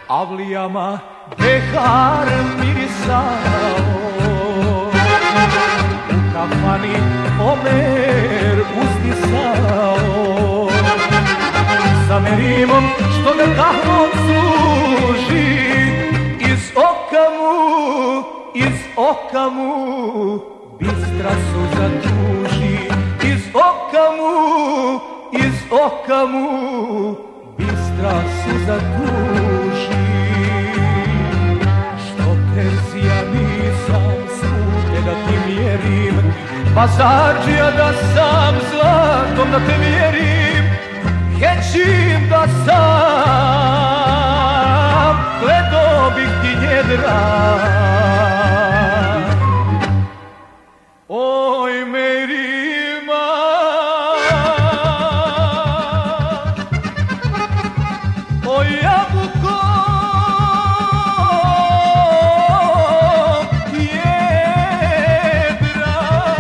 avlijama behar mirisao, u kafani Omer uzdisao, za Merimom što ga kahvom služi, iz oka mu bistra suza tuži, iz oka mu bistra suza tuži. Što terzija nisam svugdje da ti mjerim, pazardžija da sam zlatom da te mjerim, hećim da sam gledao bih ti njedra. Oj Merima, oj jabuko jedra.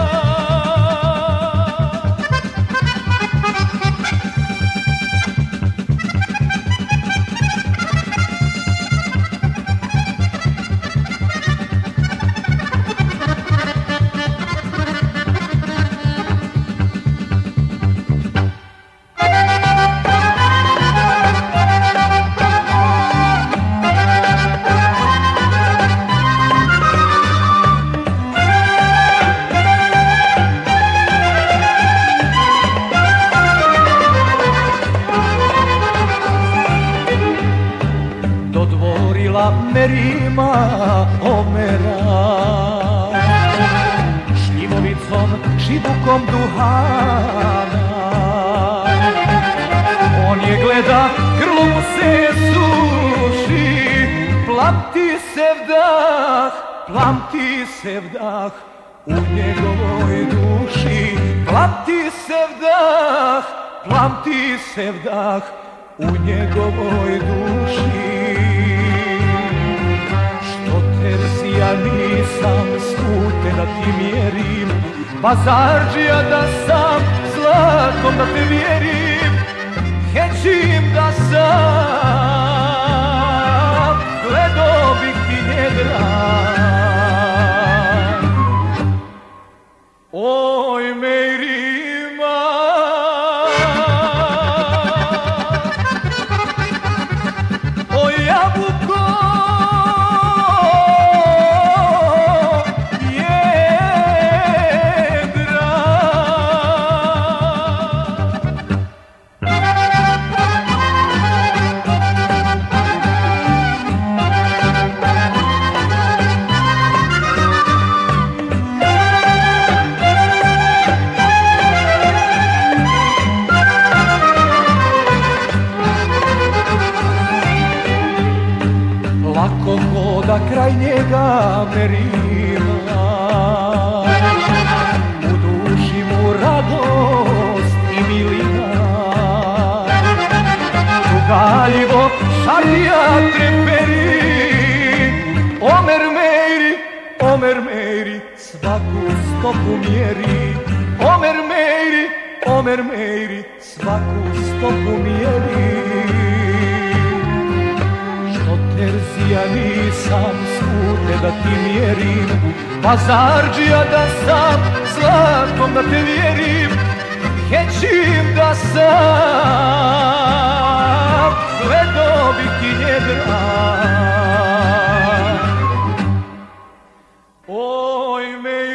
Merima Omera, šljivovicom, šibukom duhana. On je gleda, grlo mu se suši, plamti se vdah u njegovoj duši, plamti se vdah u njegovoj duši. Ja nisam skute da ti mjerim, pazardžija da sam zlatom da te vjerim, hećim da sam gledao bih ti njedra. Oj Merima, oj jabuko lako hoda kraj njega Merima, u duši mu radost i milina, tugaljivo šarija treperi, Omer Mejri svaku stopu mjeri, Omer Mejri svaku stopu mjeri. Terzija nisam svugdje da ti mjerim, pazardžija da sam zlatom da te vjerim, hećim da sam gledao bih ti njedra. Oj me